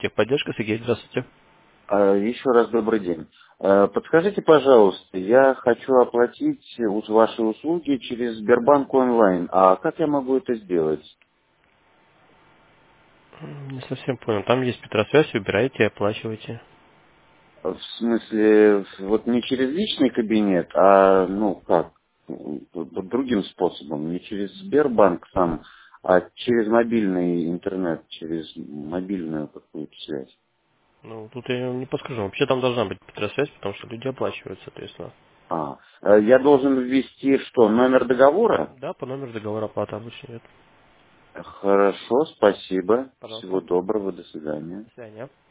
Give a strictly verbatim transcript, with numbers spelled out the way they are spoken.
Техподдержка, Сергей, здравствуйте. А, Еще раз добрый день. Э, Подскажите, пожалуйста, я хочу оплатить уж ваши услуги через Сбербанк онлайн. А как я могу это сделать? М, Не совсем понял. Там есть Петросвязь, выбираете и оплачиваете. В смысле, вот не через личный кабинет, а, ну как, м, д- другим способом, не через Сбербанк сам, а через мобильный интернет, через мобильную какую-то связь. Ну, тут я вам не подскажу. Вообще там должна быть Петросвязь, потому что люди оплачивают, соответственно. А, э, я должен ввести что, номер договора? Да, по номеру договора оплаты обычно идет. Хорошо, спасибо. Всего Пожалуйста. доброго, до свидания. До свидания.